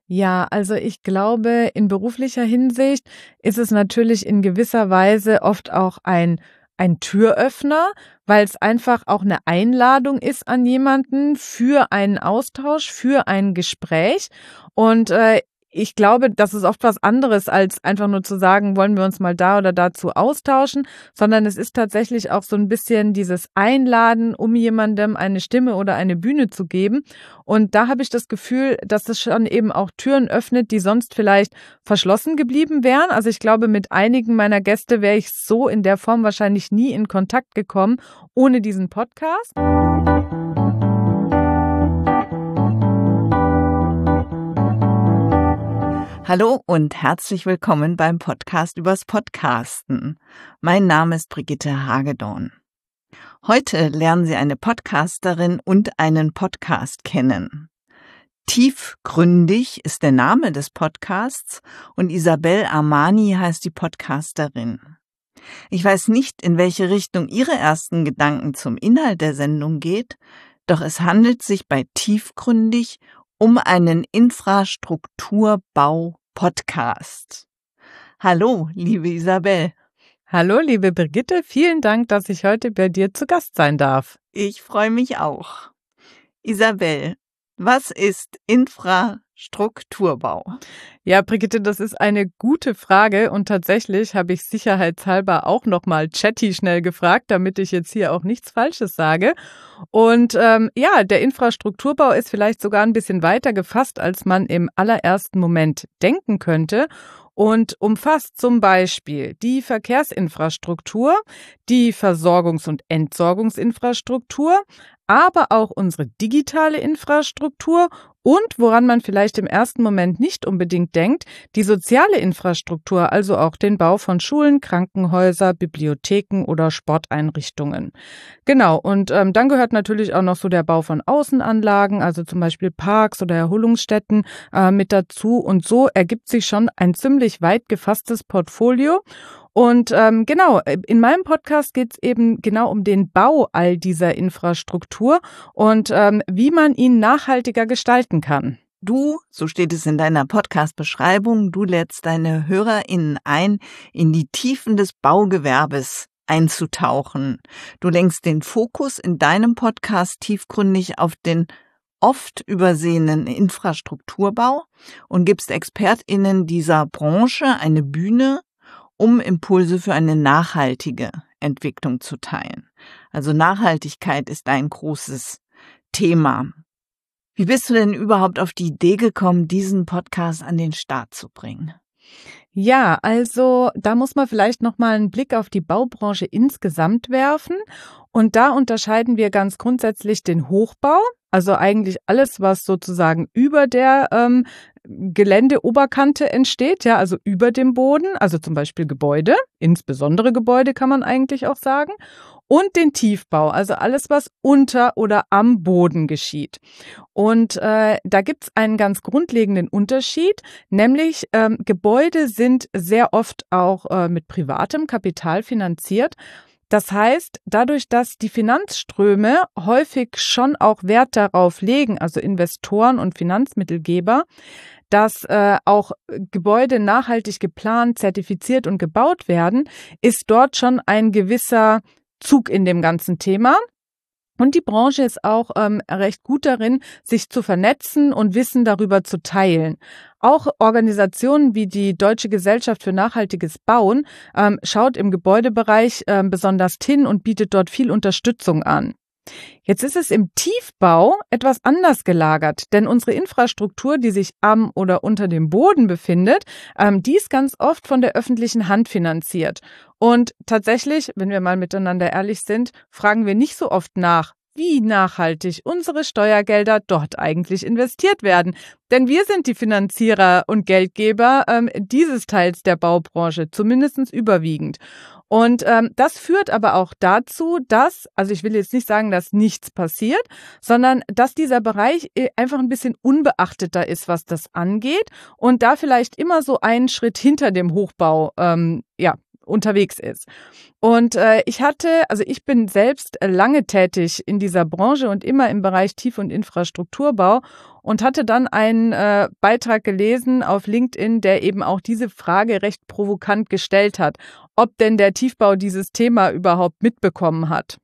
Ja, also ich glaube, in beruflicher Hinsicht ist es natürlich in gewisser Weise oft auch ein Türöffner, weil es einfach auch eine Einladung ist an jemanden für einen Austausch, für ein Gespräch. Und ich glaube, das ist oft was anderes, als einfach nur zu sagen, wollen wir uns mal da oder dazu austauschen, sondern es ist tatsächlich auch so ein bisschen dieses Einladen, um jemandem eine Stimme oder eine Bühne zu geben. Und da habe ich das Gefühl, dass es schon eben auch Türen öffnet, die sonst vielleicht verschlossen geblieben wären. Also ich glaube, mit einigen meiner Gäste wäre ich so in der Form wahrscheinlich nie in Kontakt gekommen ohne diesen Podcast. Hallo und herzlich willkommen beim Podcast übers Podcasten. Mein Name ist Brigitte Hagedorn. Heute lernen Sie eine Podcasterin und einen Podcast kennen. Tiefgründig ist der Name des Podcasts und Isabel Armani heißt die Podcasterin. Ich weiß nicht, in welche Richtung Ihre ersten Gedanken zum Inhalt der Sendung geht, doch es handelt sich bei Tiefgründig um einen Infrastrukturbau-Podcast. Hallo, liebe Isabel. Hallo, liebe Brigitte, vielen Dank, dass ich heute bei dir zu Gast sein darf. Ich freue mich auch. Isabel, was ist Infrastrukturbau? Ja, Brigitte, das ist eine gute Frage und tatsächlich habe ich sicherheitshalber auch nochmal Chatty schnell gefragt, damit ich jetzt hier auch nichts Falsches sage. Und der Infrastrukturbau ist vielleicht sogar ein bisschen weiter gefasst, als man im allerersten Moment denken könnte. Und umfasst zum Beispiel die Verkehrsinfrastruktur, die Versorgungs- und Entsorgungsinfrastruktur, aber auch unsere digitale Infrastruktur und, woran man vielleicht im ersten Moment nicht unbedingt denkt, die soziale Infrastruktur, also auch den Bau von Schulen, Krankenhäuser, Bibliotheken oder Sporteinrichtungen. Genau, und dann gehört natürlich auch noch so der Bau von Außenanlagen, also zum Beispiel Parks oder Erholungsstätten mit dazu. Und so ergibt sich schon ein ziemlich weit gefasstes Portfolio. Und in meinem Podcast geht es eben genau um den Bau all dieser Infrastruktur und wie man ihn nachhaltiger gestalten kann. Du, so steht es in deiner Podcast-Beschreibung, du lädst deine HörerInnen ein, in die Tiefen des Baugewerbes einzutauchen. Du lenkst den Fokus in deinem Podcast tiefgründig auf den oft übersehenen Infrastrukturbau und gibst ExpertInnen dieser Branche eine Bühne, um Impulse für eine nachhaltige Entwicklung zu teilen. Also Nachhaltigkeit ist ein großes Thema. Wie bist du denn überhaupt auf die Idee gekommen, diesen Podcast an den Start zu bringen? Ja, also da muss man vielleicht noch mal einen Blick auf die Baubranche insgesamt werfen. Und da unterscheiden wir ganz grundsätzlich den Hochbau, also eigentlich alles, was sozusagen über der Geländeoberkante entsteht, ja, also über dem Boden, also zum Beispiel Gebäude, insbesondere Gebäude kann man eigentlich auch sagen, und den Tiefbau, also alles, was unter oder am Boden geschieht. Und da gibt's einen ganz grundlegenden Unterschied, nämlich Gebäude sind sehr oft auch mit privatem Kapital finanziert. Das heißt, dadurch, dass die Finanzströme häufig schon auch Wert darauf legen, also Investoren und Finanzmittelgeber, dass auch Gebäude nachhaltig geplant, zertifiziert und gebaut werden, ist dort schon ein gewisser Zug in dem ganzen Thema. Und die Branche ist auch recht gut darin, sich zu vernetzen und Wissen darüber zu teilen. Auch Organisationen wie die Deutsche Gesellschaft für nachhaltiges Bauen schaut im Gebäudebereich besonders hin und bietet dort viel Unterstützung an. Jetzt ist es im Tiefbau etwas anders gelagert, denn unsere Infrastruktur, die sich am oder unter dem Boden befindet, die ist ganz oft von der öffentlichen Hand finanziert. Und tatsächlich, wenn wir mal miteinander ehrlich sind, fragen wir nicht so oft nach, wie nachhaltig unsere Steuergelder dort eigentlich investiert werden. Denn wir sind die Finanzierer und Geldgeber dieses Teils der Baubranche, zumindest überwiegend. Und das führt aber auch dazu, dass, also ich will jetzt nicht sagen, dass nichts passiert, sondern dass dieser Bereich einfach ein bisschen unbeachteter ist, was das angeht und da vielleicht immer so einen Schritt hinter dem Hochbau unterwegs ist. Und ich bin selbst lange tätig in dieser Branche und immer im Bereich Tief- und Infrastrukturbau und hatte dann einen Beitrag gelesen auf LinkedIn, der eben auch diese Frage recht provokant gestellt hat, ob denn der Tiefbau dieses Thema überhaupt mitbekommen hat.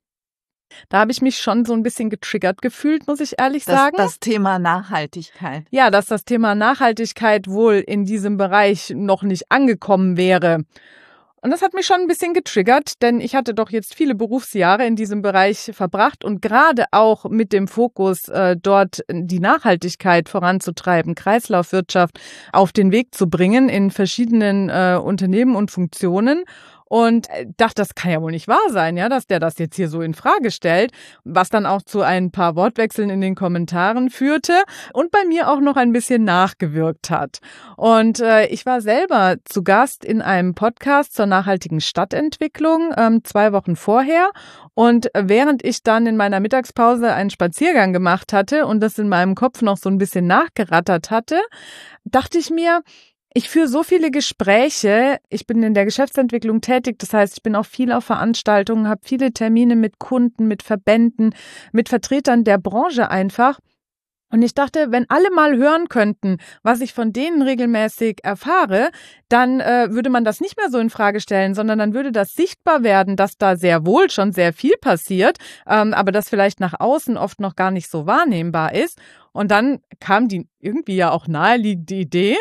Da habe ich mich schon so ein bisschen getriggert gefühlt, muss ich ehrlich sagen. Das Thema Nachhaltigkeit. Ja, dass das Thema Nachhaltigkeit wohl in diesem Bereich noch nicht angekommen wäre. Und das hat mich schon ein bisschen getriggert, denn ich hatte doch jetzt viele Berufsjahre in diesem Bereich verbracht und gerade auch mit dem Fokus, dort die Nachhaltigkeit voranzutreiben, Kreislaufwirtschaft auf den Weg zu bringen in verschiedenen Unternehmen und Funktionen. Und dachte, das kann ja wohl nicht wahr sein, ja, dass der das jetzt hier so in Frage stellt, was dann auch zu ein paar Wortwechseln in den Kommentaren führte und bei mir auch noch ein bisschen nachgewirkt hat. Und ich war selber zu Gast in einem Podcast zur nachhaltigen Stadtentwicklung 2 Wochen vorher. Und während ich dann in meiner Mittagspause einen Spaziergang gemacht hatte und das in meinem Kopf noch so ein bisschen nachgerattert hatte, dachte ich mir, ich führe so viele Gespräche, ich bin in der Geschäftsentwicklung tätig, das heißt, ich bin auch viel auf Veranstaltungen, habe viele Termine mit Kunden, mit Verbänden, mit Vertretern der Branche einfach. Und ich dachte, wenn alle mal hören könnten, was ich von denen regelmäßig erfahre, dann würde man das nicht mehr so in Frage stellen, sondern dann würde das sichtbar werden, dass da sehr wohl schon sehr viel passiert, aber das vielleicht nach außen oft noch gar nicht so wahrnehmbar ist. Und dann kam die irgendwie ja auch naheliegende Idee,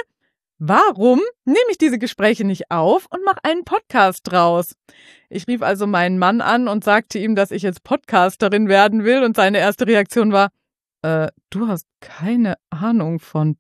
warum nehme ich diese Gespräche nicht auf und mache einen Podcast draus? Ich rief also meinen Mann an und sagte ihm, dass ich jetzt Podcasterin werden will und seine erste Reaktion war, du hast keine Ahnung von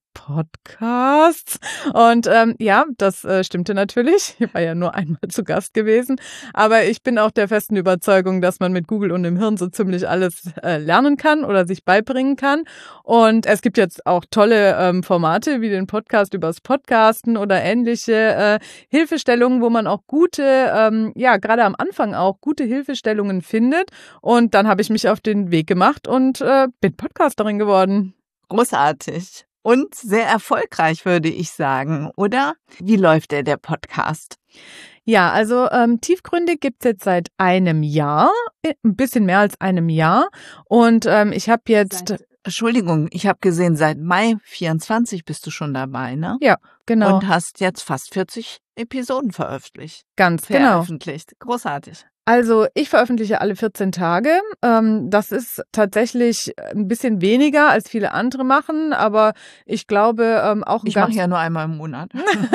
Podcasts? Und ja, das stimmte natürlich. Ich war ja nur einmal zu Gast gewesen. Aber ich bin auch der festen Überzeugung, dass man mit Google und dem Hirn so ziemlich alles lernen kann oder sich beibringen kann. Und es gibt jetzt auch tolle Formate wie den Podcast übers Podcasten oder ähnliche Hilfestellungen, wo man auch gute, gerade am Anfang auch gute Hilfestellungen findet. Und dann habe ich mich auf den Weg gemacht und bin Podcasterin geworden. Großartig. Und sehr erfolgreich, würde ich sagen, oder? Wie läuft der Podcast? Ja, also Tiefgründig gibt's jetzt seit einem Jahr, ein bisschen mehr als einem Jahr. Und ich habe jetzt... Entschuldigung, ich habe gesehen, seit Mai 24 bist du schon dabei, ne? Ja, genau. Und hast jetzt fast 40 Episoden veröffentlicht. Ganz genau. Veröffentlicht. Großartig. Also ich veröffentliche alle 14 Tage. Das ist tatsächlich ein bisschen weniger, als viele andere machen, aber ich glaube auch... Ich mache ja nur einmal im Monat.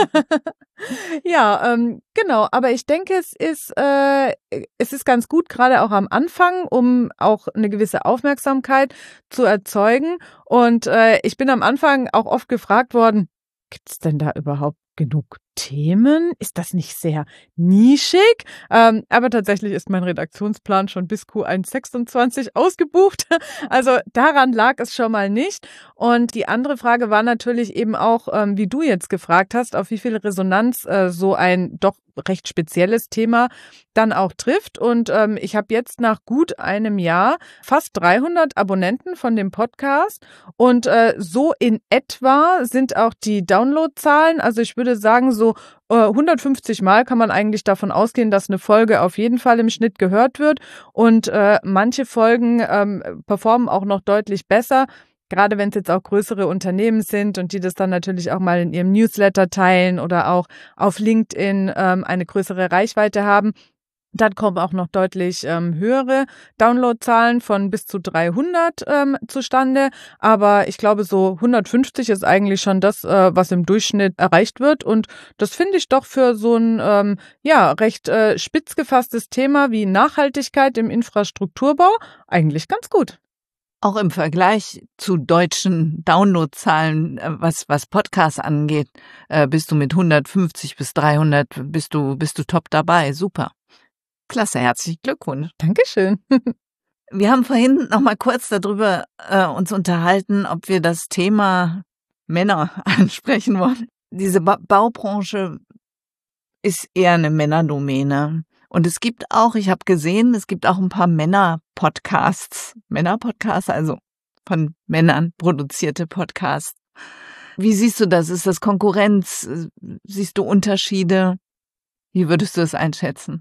Ja, genau. Aber ich denke, es ist ganz gut, gerade auch am Anfang, um auch eine gewisse Aufmerksamkeit zu erzeugen. Und ich bin am Anfang auch oft gefragt worden, gibt's denn da überhaupt genug Themen? Ist das nicht sehr nischig? Aber tatsächlich ist mein Redaktionsplan schon bis Q1 26 ausgebucht. Also daran lag es schon mal nicht. Und die andere Frage war natürlich eben auch, wie du jetzt gefragt hast, auf wie viel Resonanz so ein doch recht spezielles Thema dann auch trifft. Und ich habe jetzt nach gut einem Jahr fast 300 Abonnenten von dem Podcast. Und so in etwa sind auch die Downloadzahlen. Also ich würde sagen, so 150 Mal kann man eigentlich davon ausgehen, dass eine Folge auf jeden Fall im Schnitt gehört wird. Und manche Folgen performen auch noch deutlich besser. Gerade wenn es jetzt auch größere Unternehmen sind und die das dann natürlich auch mal in ihrem Newsletter teilen oder auch auf LinkedIn eine größere Reichweite haben. Dann kommen auch noch deutlich höhere Downloadzahlen von bis zu 300 zustande. Aber ich glaube, so 150 ist eigentlich schon das, was im Durchschnitt erreicht wird. Und das finde ich doch für so ein recht spitz gefasstes Thema wie Nachhaltigkeit im Infrastrukturbau eigentlich ganz gut. Auch im Vergleich zu deutschen Downloadzahlen, was Podcasts angeht, bist du mit 150 bis 300 bist du top dabei. Super. Klasse, herzlichen Glückwunsch. Dankeschön. Wir haben vorhin noch mal kurz darüber uns unterhalten, ob wir das Thema Männer ansprechen wollen. Diese Baubranche ist eher eine Männerdomäne. Und es gibt auch, ich habe gesehen, es gibt auch ein paar Männerpodcasts, also von Männern produzierte Podcasts. Wie siehst du das? Ist das Konkurrenz? Siehst du Unterschiede? Wie würdest du es einschätzen?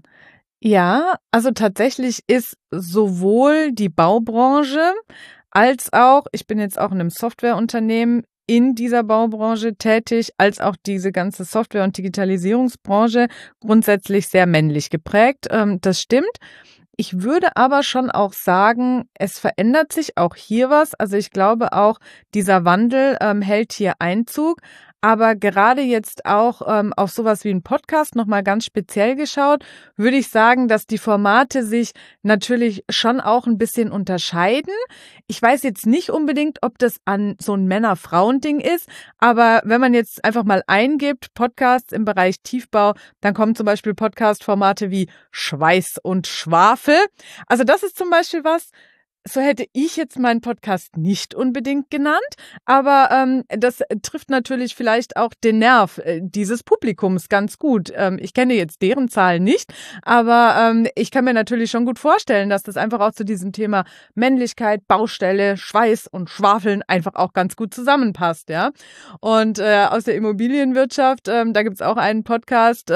Ja, also tatsächlich ist sowohl die Baubranche als auch, ich bin jetzt auch in einem Softwareunternehmen in dieser Baubranche tätig, als auch diese ganze Software- und Digitalisierungsbranche grundsätzlich sehr männlich geprägt. Das stimmt. Ich würde aber schon auch sagen, es verändert sich auch hier was. Also ich glaube auch, dieser Wandel hält hier Einzug. Aber gerade jetzt auch auf sowas wie ein Podcast nochmal ganz speziell geschaut, würde ich sagen, dass die Formate sich natürlich schon auch ein bisschen unterscheiden. Ich weiß jetzt nicht unbedingt, ob das an so ein Männer-Frauen-Ding ist, aber wenn man jetzt einfach mal eingibt, Podcasts im Bereich Tiefbau, dann kommen zum Beispiel Podcast-Formate wie Schweiß und Schwafel. Also das ist zum Beispiel was, so hätte ich jetzt meinen Podcast nicht unbedingt genannt, aber das trifft natürlich vielleicht auch den Nerv dieses Publikums ganz gut. Ich kenne jetzt deren Zahlen nicht, aber ich kann mir natürlich schon gut vorstellen, dass das einfach auch zu diesem Thema Männlichkeit, Baustelle, Schweiß und Schwafeln einfach auch ganz gut zusammenpasst, ja. Und aus der Immobilienwirtschaft, da gibt's auch einen Podcast,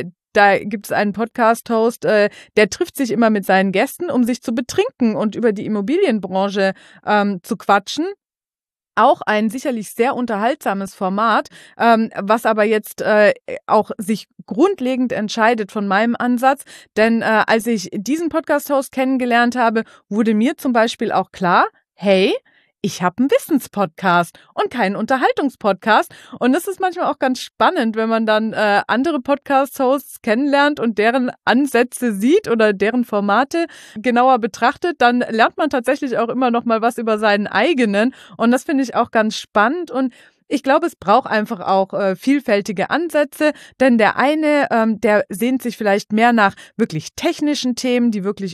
da gibt es einen Podcast-Host, der trifft sich immer mit seinen Gästen, um sich zu betrinken und über die Immobilienbranche zu quatschen. Auch ein sicherlich sehr unterhaltsames Format, was aber jetzt auch sich grundlegend entscheidet von meinem Ansatz. Denn als ich diesen Podcast-Host kennengelernt habe, wurde mir zum Beispiel auch klar, hey, ich habe einen Wissenspodcast und keinen Unterhaltungspodcast. Und das ist manchmal auch ganz spannend, wenn man dann andere Podcast-Hosts kennenlernt und deren Ansätze sieht oder deren Formate genauer betrachtet, dann lernt man tatsächlich auch immer noch mal was über seinen eigenen. Und das finde ich auch ganz spannend. Und ich glaube, es braucht einfach auch vielfältige Ansätze, denn der eine, der sehnt sich vielleicht mehr nach wirklich technischen Themen,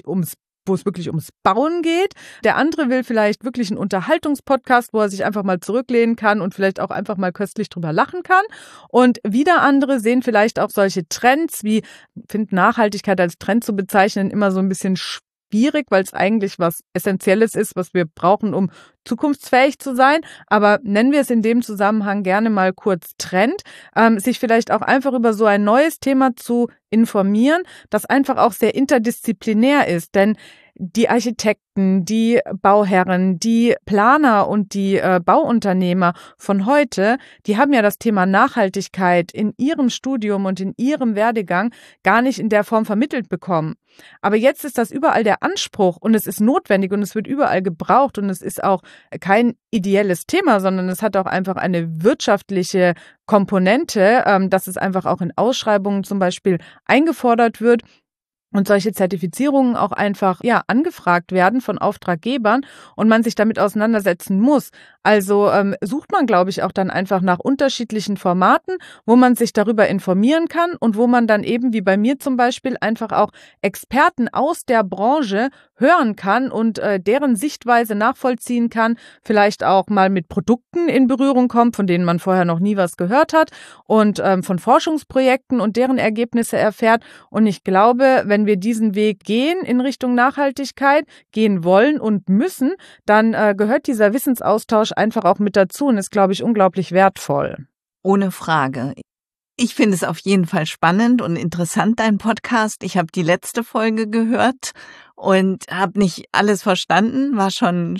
wo es wirklich ums Bauen geht. Der andere will vielleicht wirklich einen Unterhaltungspodcast, wo er sich einfach mal zurücklehnen kann und vielleicht auch einfach mal köstlich drüber lachen kann. Und wieder andere sehen vielleicht auch solche Trends, wie, finden Nachhaltigkeit als Trend zu bezeichnen, immer so ein bisschen schwierig, weil es eigentlich was Essentielles ist, was wir brauchen, um zukunftsfähig zu sein. Aber nennen wir es in dem Zusammenhang gerne mal kurz Trend, sich vielleicht auch einfach über so ein neues Thema zu informieren, das einfach auch sehr interdisziplinär ist. Denn die Architekten, die Bauherren, die Planer und die Bauunternehmer von heute, die haben ja das Thema Nachhaltigkeit in ihrem Studium und in ihrem Werdegang gar nicht in der Form vermittelt bekommen. Aber jetzt ist das überall der Anspruch und es ist notwendig und es wird überall gebraucht und es ist auch kein ideelles Thema, sondern es hat auch einfach eine wirtschaftliche Komponente, dass es einfach auch in Ausschreibungen zum Beispiel eingefordert wird. Und solche Zertifizierungen auch einfach, angefragt werden von Auftraggebern und man sich damit auseinandersetzen muss. Also sucht man, glaube ich, auch dann einfach nach unterschiedlichen Formaten, wo man sich darüber informieren kann und wo man dann eben, wie bei mir zum Beispiel, einfach auch Experten aus der Branche hören kann und deren Sichtweise nachvollziehen kann, vielleicht auch mal mit Produkten in Berührung kommt, von denen man vorher noch nie was gehört hat und von Forschungsprojekten und deren Ergebnisse erfährt. Und ich glaube, wenn wir diesen Weg gehen in Richtung Nachhaltigkeit, gehen wollen und müssen, dann gehört dieser Wissensaustausch einfach auch mit dazu und ist, glaube ich, unglaublich wertvoll. Ohne Frage. Ich finde es auf jeden Fall spannend und interessant, dein Podcast. Ich habe die letzte Folge gehört und habe nicht alles verstanden, war schon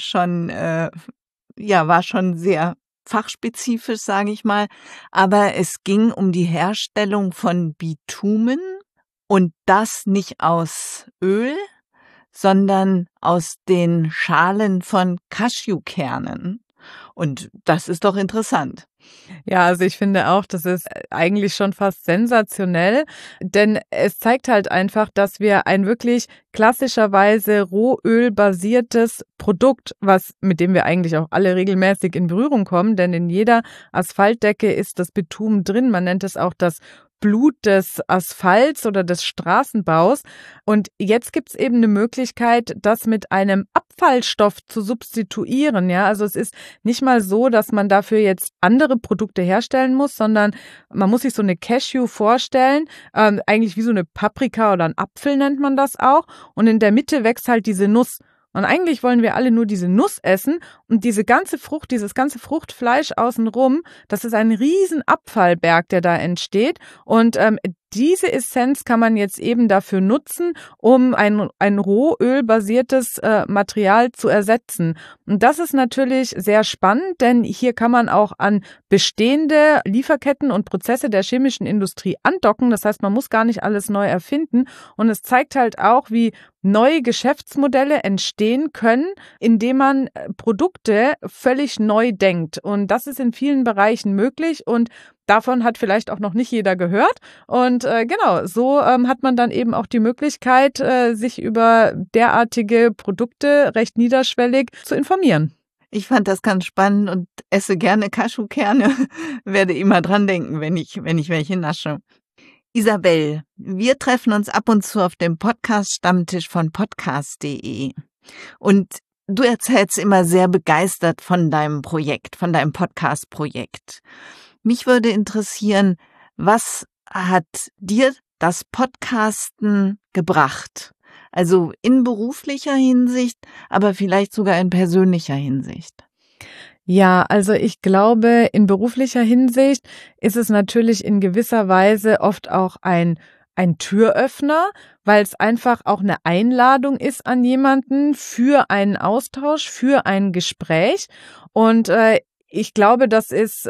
sehr fachspezifisch, sage ich mal. Aber es ging um die Herstellung von Bitumen und das nicht aus Öl, sondern aus den Schalen von Cashewkernen. Und das ist doch interessant. Ja, also ich finde auch, das ist eigentlich schon fast sensationell, denn es zeigt halt einfach, dass wir ein wirklich klassischerweise rohölbasiertes Produkt, mit dem wir eigentlich auch alle regelmäßig in Berührung kommen, denn in jeder Asphaltdecke ist das Bitumen drin. Man nennt es auch das Blut des Asphalts oder des Straßenbaus. Und jetzt gibt's eben eine Möglichkeit, das mit einem Abfallstoff zu substituieren. Ja, also es ist nicht mal so, dass man dafür jetzt andere Produkte herstellen muss, sondern man muss sich so eine Cashew vorstellen, eigentlich wie so eine Paprika oder ein Apfel nennt man das auch. Und in der Mitte wächst halt diese Nuss. Und eigentlich wollen wir alle nur diese Nuss essen und diese ganze Frucht, dieses ganze Fruchtfleisch außenrum, das ist ein riesen Abfallberg, der da entsteht. Und diese Essenz kann man jetzt eben dafür nutzen, um ein rohölbasiertes Material zu ersetzen. Und das ist natürlich sehr spannend, denn hier kann man auch an bestehende Lieferketten und Prozesse der chemischen Industrie andocken. Das heißt, man muss gar nicht alles neu erfinden. Und es zeigt halt auch, wie neue Geschäftsmodelle entstehen können, indem man Produkte völlig neu denkt. Und das ist in vielen Bereichen möglich und davon hat vielleicht auch noch nicht jeder gehört. Und genau, so hat man dann eben auch die Möglichkeit, sich über derartige Produkte recht niederschwellig zu informieren. Ich fand das ganz spannend und esse gerne Cashewkerne, werde immer dran denken, wenn ich welche nasche. Isabel, wir treffen uns ab und zu auf dem Podcast-Stammtisch von podcast.de. Und du erzählst immer sehr begeistert von deinem Projekt, von deinem Podcast-Projekt. Mich würde interessieren, was hat dir das Podcasten gebracht? Also in beruflicher Hinsicht, aber vielleicht sogar in persönlicher Hinsicht. Ja, also ich glaube, in beruflicher Hinsicht ist es natürlich in gewisser Weise oft auch ein Türöffner, weil es einfach auch eine Einladung ist an jemanden für einen Austausch, für ein Gespräch. Und ich glaube, das ist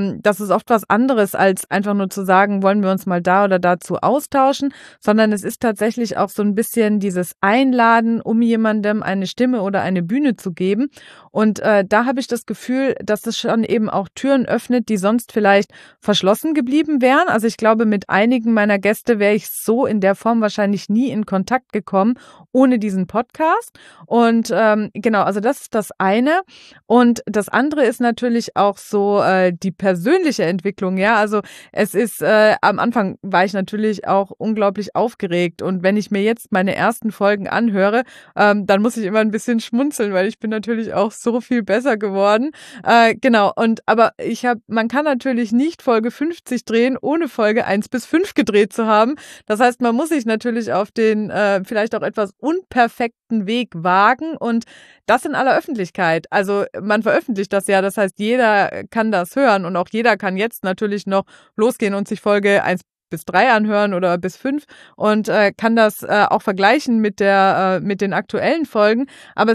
oft was anderes, als einfach nur zu sagen, wollen wir uns mal da oder dazu austauschen, sondern es ist tatsächlich auch so ein bisschen dieses Einladen, um jemandem eine Stimme oder eine Bühne zu geben. Und da habe ich das Gefühl, dass es schon eben auch Türen öffnet, die sonst vielleicht verschlossen geblieben wären. Also ich glaube, mit einigen meiner Gäste wäre ich so in der Form wahrscheinlich nie in Kontakt gekommen ohne diesen Podcast. Und genau, also das ist das eine. Und das andere ist natürlich auch so die persönliche Entwicklung, ja. Also es ist, am Anfang war ich natürlich auch unglaublich aufgeregt und wenn ich mir jetzt meine ersten Folgen anhöre, dann muss ich immer ein bisschen schmunzeln, weil ich bin natürlich auch so viel besser geworden. Genau, aber man kann natürlich nicht Folge 50 drehen, ohne Folge 1 bis 5 gedreht zu haben. Das heißt, man muss sich natürlich auf den vielleicht auch etwas unperfekten Weg wagen und das in aller Öffentlichkeit. Also man veröffentlicht das ja, das heißt, jeder kann das hören und auch jeder kann jetzt natürlich noch losgehen und sich Folge 1 bis 3 anhören oder bis 5 und kann das auch vergleichen mit den aktuellen Folgen. Aber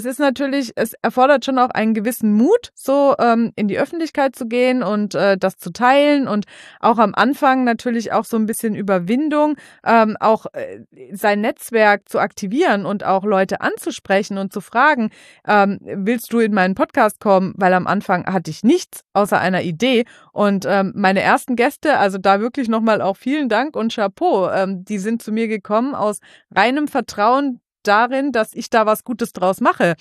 es erfordert schon auch einen gewissen Mut, so in die Öffentlichkeit zu gehen und das zu teilen und auch am Anfang natürlich auch so ein bisschen Überwindung, auch sein Netzwerk zu aktivieren und auch Leute anzusprechen und zu fragen, willst du in meinen Podcast kommen? Weil am Anfang hatte ich nichts außer einer Idee und meine ersten Gäste, also da wirklich nochmal auch vielen Dank und Chapeau. Die sind zu mir gekommen aus reinem Vertrauen darin, dass ich da was Gutes draus mache.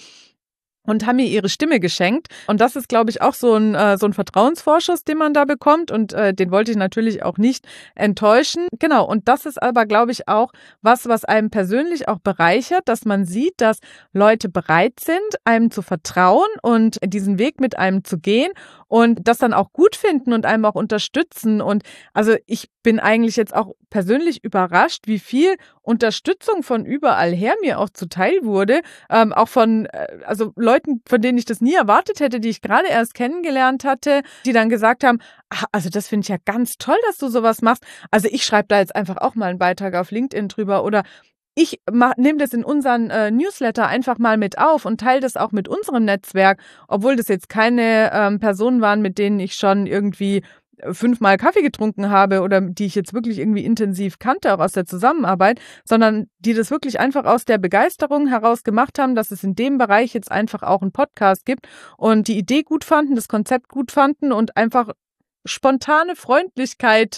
Und haben mir ihre Stimme geschenkt. Und das ist, glaube ich, auch so ein Vertrauensvorschuss, den man da bekommt. Und den wollte ich natürlich auch nicht enttäuschen. Genau. Und das ist aber, glaube ich, auch was einem persönlich auch bereichert, dass man sieht, dass Leute bereit sind, einem zu vertrauen und diesen Weg mit einem zu gehen und das dann auch gut finden und einem auch unterstützen. Und also ich bin eigentlich jetzt auch persönlich überrascht, wie viel Unterstützung von überall her mir auch zuteil wurde, auch von Leuten, von denen ich das nie erwartet hätte, die ich gerade erst kennengelernt hatte, die dann gesagt haben, also das finde ich ja ganz toll, dass du sowas machst. Also ich schreibe da jetzt einfach auch mal einen Beitrag auf LinkedIn drüber oder ich nehme das in unseren Newsletter einfach mal mit auf und teile das auch mit unserem Netzwerk, obwohl das jetzt keine Personen waren, mit denen ich schon irgendwie 5-mal Kaffee getrunken habe oder die ich jetzt wirklich irgendwie intensiv kannte, auch aus der Zusammenarbeit, sondern die das wirklich einfach aus der Begeisterung heraus gemacht haben, dass es in dem Bereich jetzt einfach auch einen Podcast gibt und die Idee gut fanden, das Konzept gut fanden und einfach spontane Freundlichkeit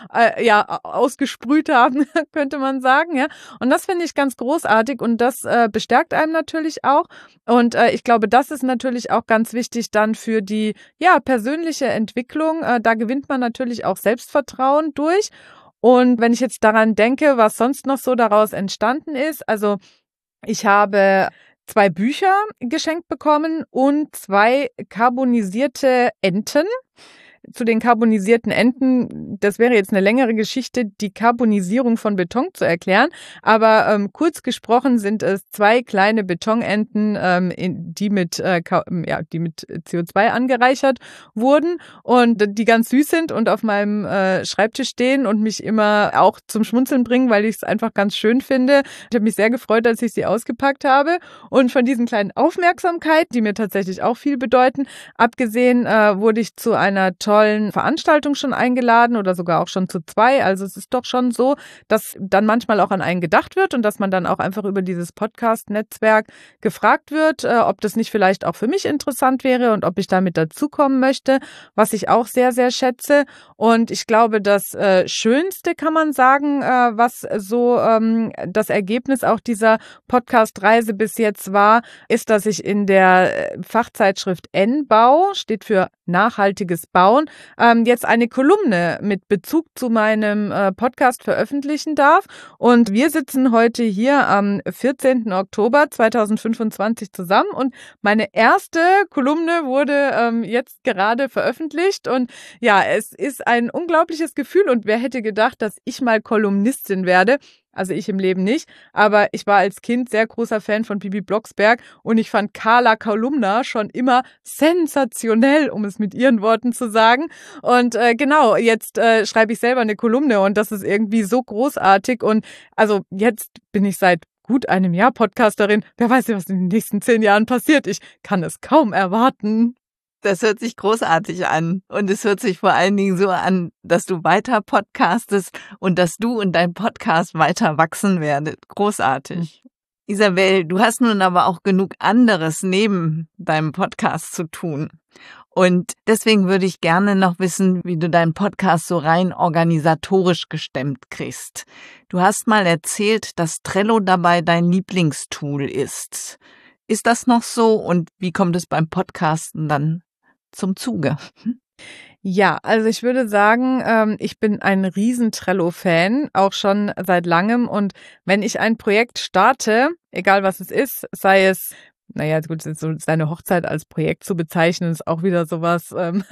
ausgesprüht haben, könnte man sagen, ja. Und das finde ich ganz großartig und das bestärkt einem natürlich auch. Und ich glaube, das ist natürlich auch ganz wichtig dann für die persönliche Entwicklung. Da gewinnt man natürlich auch Selbstvertrauen durch. Und wenn ich jetzt daran denke, was sonst noch so daraus entstanden ist, also ich habe 2 Bücher geschenkt bekommen und 2 carbonisierte Enten. zu den karbonisierten Enden, das wäre jetzt eine längere Geschichte, die Karbonisierung von Beton zu erklären, aber kurz gesprochen sind es 2 kleine Betonenten, die mit CO2 angereichert wurden und die ganz süß sind und auf meinem Schreibtisch stehen und mich immer auch zum Schmunzeln bringen, weil ich es einfach ganz schön finde. Ich habe mich sehr gefreut, als ich sie ausgepackt habe. Und von diesen kleinen Aufmerksamkeiten, die mir tatsächlich auch viel bedeuten, abgesehen wurde ich zu einer tollen Veranstaltung schon eingeladen oder sogar auch schon zu 2. Also es ist doch schon so, dass dann manchmal auch an einen gedacht wird und dass man dann auch einfach über dieses Podcast-Netzwerk gefragt wird, ob das nicht vielleicht auch für mich interessant wäre und ob ich damit dazukommen möchte, was ich auch sehr, sehr schätze. Und ich glaube, das Schönste kann man sagen, was so das Ergebnis auch dieser Podcast-Reise bis jetzt war, ist, dass ich in der Fachzeitschrift N-Bau, steht für nachhaltiges Bauen, jetzt eine Kolumne mit Bezug zu meinem Podcast veröffentlichen darf. Und wir sitzen heute hier am 14. Oktober 2025 zusammen und meine erste Kolumne wurde jetzt gerade veröffentlicht. Und ja, es ist ein unglaubliches Gefühl und wer hätte gedacht, dass ich mal Kolumnistin werde? Also ich im Leben nicht, aber ich war als Kind sehr großer Fan von Bibi Blocksberg und ich fand Carla Kolumna schon immer sensationell, um es mit ihren Worten zu sagen. Und genau, jetzt schreibe ich selber eine Kolumne und das ist irgendwie so großartig. Und also jetzt bin ich seit gut einem Jahr Podcasterin. Wer weiß, was in den nächsten 10 Jahren passiert. Ich kann es kaum erwarten. Das hört sich großartig an. Und es hört sich vor allen Dingen so an, dass du weiter podcastest und dass du und dein Podcast weiter wachsen werdet. Großartig. Isabel, du hast nun aber auch genug anderes neben deinem Podcast zu tun. Und deswegen würde ich gerne noch wissen, wie du deinen Podcast so rein organisatorisch gestemmt kriegst. Du hast mal erzählt, dass Trello dabei dein Lieblingstool ist. Ist das noch so und wie kommt es beim Podcasten dann zum Zuge? Ja, also ich würde sagen, ich bin ein riesen Trello-Fan, auch schon seit langem. Und wenn ich ein Projekt starte, egal was es ist, sei es, naja, gut, so seine Hochzeit als Projekt zu bezeichnen, ist auch wieder sowas,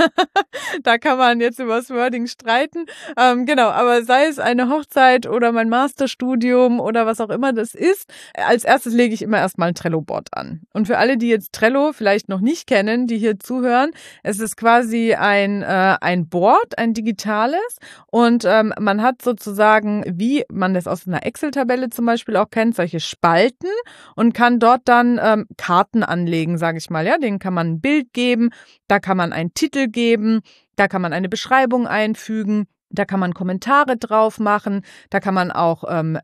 da kann man jetzt über das Wording streiten. Genau, aber sei es eine Hochzeit oder mein Masterstudium oder was auch immer das ist, als erstes lege ich immer erstmal ein Trello-Board an. Und für alle, die jetzt Trello vielleicht noch nicht kennen, die hier zuhören, es ist quasi ein Board, ein digitales und man hat sozusagen, wie man das aus einer Excel-Tabelle zum Beispiel auch kennt, solche Spalten und kann dort dann Karten anlegen, sage ich mal. Ja, denen kann man ein Bild geben, da kann man einen Titel geben, da kann man eine Beschreibung einfügen. Da kann man Kommentare drauf machen, da kann man auch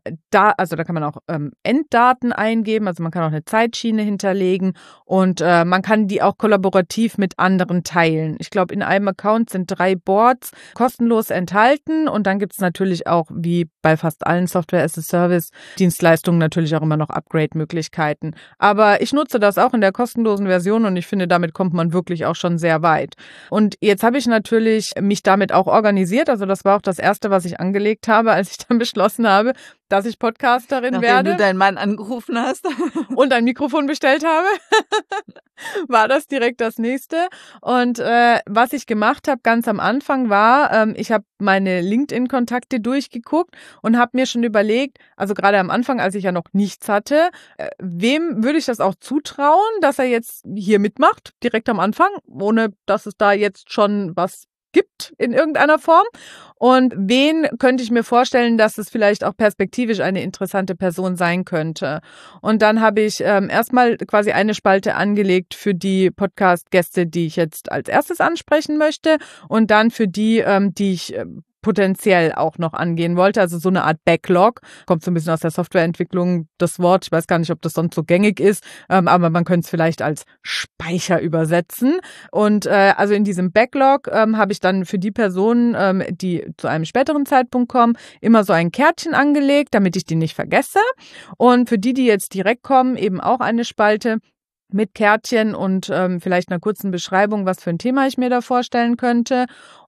Enddaten eingeben, also man kann auch eine Zeitschiene hinterlegen und man kann die auch kollaborativ mit anderen teilen. Ich glaube, in einem Account sind 3 Boards kostenlos enthalten und dann gibt es natürlich auch, wie bei fast allen Software-as-a-Service-Dienstleistungen, natürlich auch immer noch Upgrade-Möglichkeiten. Aber ich nutze das auch in der kostenlosen Version und ich finde, damit kommt man wirklich auch schon sehr weit. Und jetzt habe ich natürlich mich damit auch organisiert, also das war auch das Erste, was ich angelegt habe, als ich dann beschlossen habe, dass ich Podcasterin werde. Nachdem du deinen Mann angerufen hast. Und ein Mikrofon bestellt habe, war das direkt das Nächste. Und was ich gemacht habe ganz am Anfang war, ich habe meine LinkedIn-Kontakte durchgeguckt und habe mir schon überlegt, also gerade am Anfang, als ich ja noch nichts hatte, wem würde ich das auch zutrauen, dass er jetzt hier mitmacht, direkt am Anfang, ohne dass es da jetzt schon was gibt in irgendeiner Form. Und wen könnte ich mir vorstellen, dass es vielleicht auch perspektivisch eine interessante Person sein könnte. Und dann habe ich erstmal quasi eine Spalte angelegt für die Podcast-Gäste, die ich jetzt als erstes ansprechen möchte und dann für die, die ich potenziell auch noch angehen wollte, also so eine Art Backlog, kommt so ein bisschen aus der Softwareentwicklung, das Wort, ich weiß gar nicht, ob das sonst so gängig ist, aber man könnte es vielleicht als Speicher übersetzen und also in diesem Backlog habe ich dann für die Personen, die zu einem späteren Zeitpunkt kommen, immer so ein Kärtchen angelegt, damit ich die nicht vergesse und für die, die jetzt direkt kommen, eben auch eine Spalte mit Kärtchen und vielleicht einer kurzen Beschreibung, was für ein Thema ich mir da vorstellen könnte.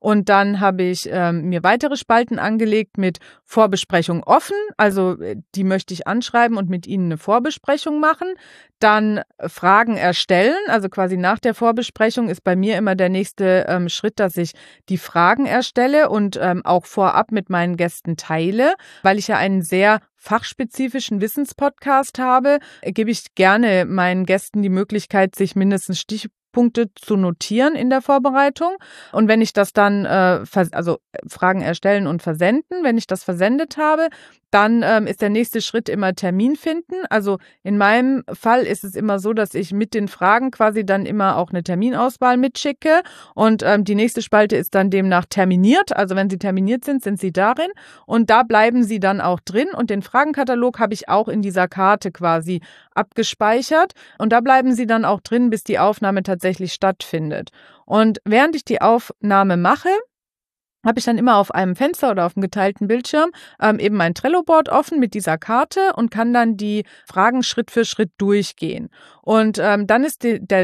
Und dann habe ich mir weitere Spalten angelegt mit Vorbesprechung offen. Also die möchte ich anschreiben und mit Ihnen eine Vorbesprechung machen. Dann Fragen erstellen. Also quasi nach der Vorbesprechung ist bei mir immer der nächste Schritt, dass ich die Fragen erstelle und auch vorab mit meinen Gästen teile. Weil ich ja einen sehr fachspezifischen Wissenspodcast habe, gebe ich gerne meinen Gästen die Möglichkeit, sich mindestens Stichpunkte zu notieren in der Vorbereitung. Und wenn ich das dann, also Fragen erstellen und versenden, wenn ich das versendet habe, dann ist der nächste Schritt immer Termin finden. Also in meinem Fall ist es immer so, dass ich mit den Fragen quasi dann immer auch eine Terminauswahl mitschicke. Und die nächste Spalte ist dann demnach terminiert. Also wenn sie terminiert sind, sind sie darin. Und da bleiben sie dann auch drin. Und den Fragenkatalog habe ich auch in dieser Karte quasi abgespeichert. Und da bleiben sie dann auch drin, bis die Aufnahme tatsächlich stattfindet. Und während ich die Aufnahme mache, habe ich dann immer auf einem Fenster oder auf einem geteilten Bildschirm eben mein Trello-Board offen mit dieser Karte und kann dann die Fragen Schritt für Schritt durchgehen. Und dann ist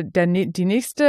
die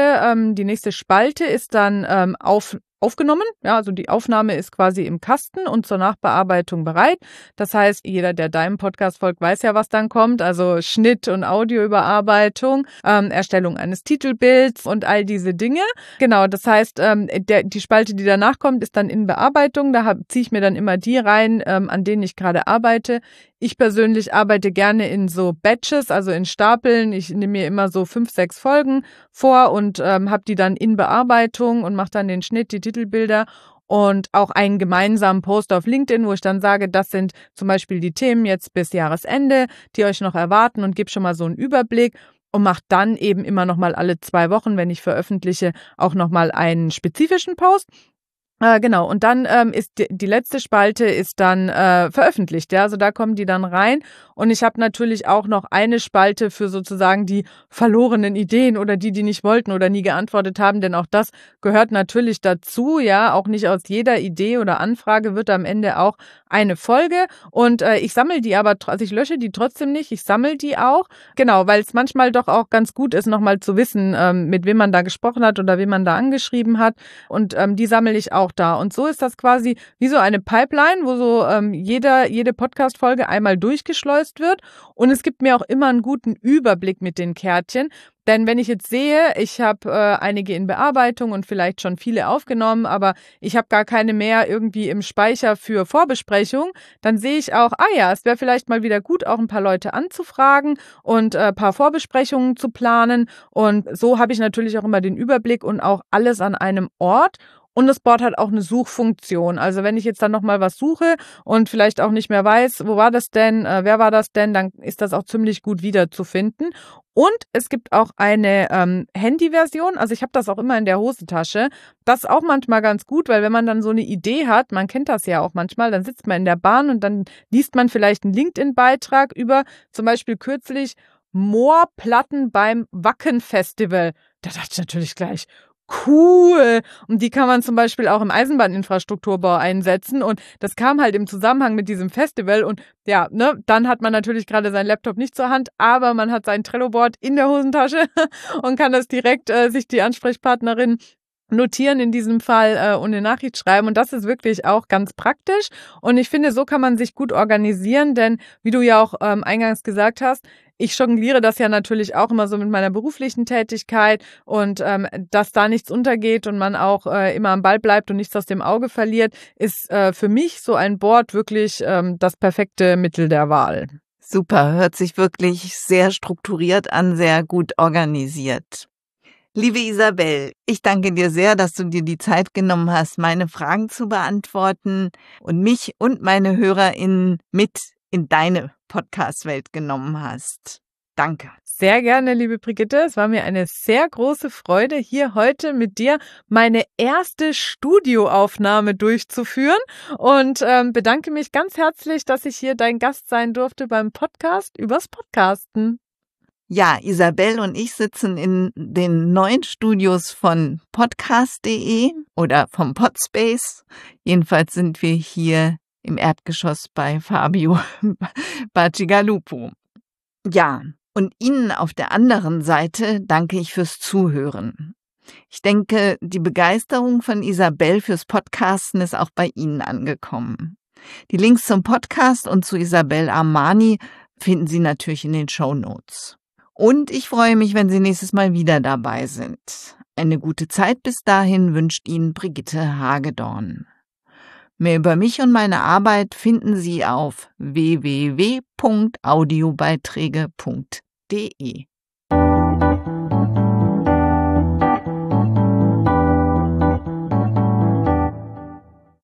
nächste Spalte ist dann aufgenommen. Ja, also die Aufnahme ist quasi im Kasten und zur Nachbearbeitung bereit. Das heißt, jeder, der deinem Podcast folgt, weiß ja, was dann kommt. Also Schnitt und Audioüberarbeitung, Erstellung eines Titelbilds und all diese Dinge. Genau, das heißt, die Spalte, die danach kommt, ist dann in Bearbeitung. Da ziehe ich mir dann immer die rein, an denen ich gerade arbeite. Ich persönlich arbeite gerne in so Batches, also in Stapeln. Ich nehme mir immer so 5, 6 Folgen vor und habe die dann in Bearbeitung und mache dann den Schnitt, die Titelbilder und auch einen gemeinsamen Post auf LinkedIn, wo ich dann sage, das sind zum Beispiel die Themen jetzt bis Jahresende, die euch noch erwarten und gebe schon mal so einen Überblick. Und mache dann eben immer noch mal alle 2 Wochen, wenn ich veröffentliche, auch noch mal einen spezifischen Post. Genau, und dann ist die letzte Spalte ist dann veröffentlicht, ja, also da kommen die dann rein und ich habe natürlich auch noch eine Spalte für sozusagen die verlorenen Ideen oder die nicht wollten oder nie geantwortet haben, denn auch das gehört natürlich dazu, ja, auch nicht aus jeder Idee oder Anfrage wird am Ende auch eine Folge und ich sammle die aber, also ich lösche die trotzdem nicht, ich sammle die auch, genau, weil es manchmal doch auch ganz gut ist, nochmal zu wissen, mit wem man da gesprochen hat oder wen man da angeschrieben hat und die sammle ich auch da. Und so ist das quasi wie so eine Pipeline, wo so jede Podcast-Folge einmal durchgeschleust wird. Und es gibt mir auch immer einen guten Überblick mit den Kärtchen. Denn wenn ich jetzt sehe, ich habe einige in Bearbeitung und vielleicht schon viele aufgenommen, aber ich habe gar keine mehr irgendwie im Speicher für Vorbesprechung, dann sehe ich auch, es wäre vielleicht mal wieder gut, auch ein paar Leute anzufragen und ein paar Vorbesprechungen zu planen. Und so habe ich natürlich auch immer den Überblick und auch alles an einem Ort. Und das Board hat auch eine Suchfunktion. Also wenn ich jetzt dann nochmal was suche und vielleicht auch nicht mehr weiß, wo war das denn, wer war das denn, dann ist das auch ziemlich gut wiederzufinden. Und es gibt auch eine Handy-Version, also ich habe das auch immer in der Hosentasche. Das ist auch manchmal ganz gut, weil wenn man dann so eine Idee hat, man kennt das ja auch manchmal, dann sitzt man in der Bahn und dann liest man vielleicht einen LinkedIn-Beitrag über zum Beispiel kürzlich Moorplatten beim Wacken-Festival. Da dachte ich natürlich gleich, cool. Und die kann man zum Beispiel auch im Eisenbahninfrastrukturbau einsetzen. Und das kam halt im Zusammenhang mit diesem Festival. Und ja, ne, dann hat man natürlich gerade seinen Laptop nicht zur Hand, aber man hat sein Trello-Board in der Hosentasche und kann das direkt sich die Ansprechpartnerin notieren in diesem Fall und eine Nachricht schreiben. Und das ist wirklich auch ganz praktisch. Und ich finde, so kann man sich gut organisieren, denn wie du ja auch eingangs gesagt hast, ich jongliere das ja natürlich auch immer so mit meiner beruflichen Tätigkeit und dass da nichts untergeht und man auch immer am Ball bleibt und nichts aus dem Auge verliert, ist für mich so ein Board wirklich das perfekte Mittel der Wahl. Super, hört sich wirklich sehr strukturiert an, sehr gut organisiert. Liebe Isabel, ich danke dir sehr, dass du dir die Zeit genommen hast, meine Fragen zu beantworten und mich und meine HörerInnen mit in deine Podcast-Welt genommen hast. Danke. Sehr gerne, liebe Brigitte. Es war mir eine sehr große Freude, hier heute mit dir meine erste Studioaufnahme durchzuführen und bedanke mich ganz herzlich, dass ich hier dein Gast sein durfte beim Podcast übers Podcasten. Ja, Isabel und ich sitzen in den neuen Studios von podcast.de oder vom Podspace. Jedenfalls sind wir hier im Erdgeschoss bei Fabio Bacigalupo. Ja, und Ihnen auf der anderen Seite danke ich fürs Zuhören. Ich denke, die Begeisterung von Isabel fürs Podcasten ist auch bei Ihnen angekommen. Die Links zum Podcast und zu Isabel Armani finden Sie natürlich in den Shownotes. Und ich freue mich, wenn Sie nächstes Mal wieder dabei sind. Eine gute Zeit bis dahin wünscht Ihnen Brigitte Hagedorn. Mehr über mich und meine Arbeit finden Sie auf www.audiobeiträge.de.